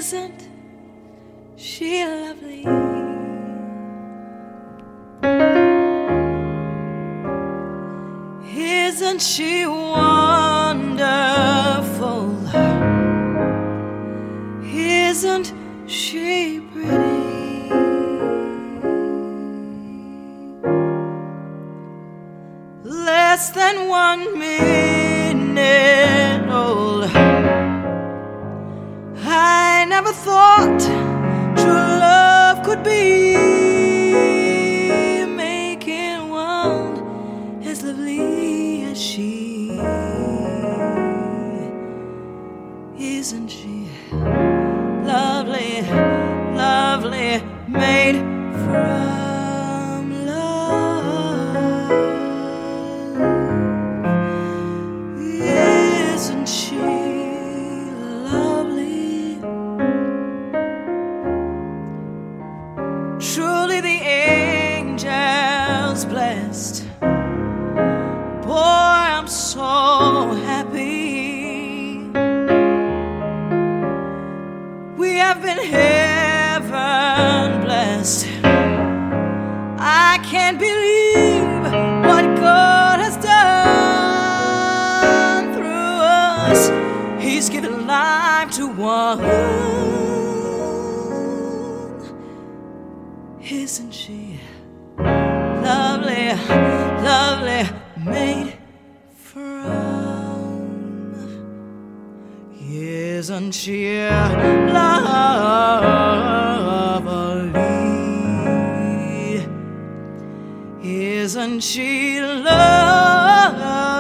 Isn't she lovely? Isn't she wonderful? Isn't she pretty? Less than 1 minute old. I never thought true love could be making one as lovely as she. Isn't she lovely, lovely, made from love? Isn't she lovely? Truly the angels blessed. Boy, I'm so happy. We have been heaven blessed. I can't believe what God has done through us. He's given life to one. Isn't she lovely, lovely, made from? Isn't she lovely? Isn't she lovely?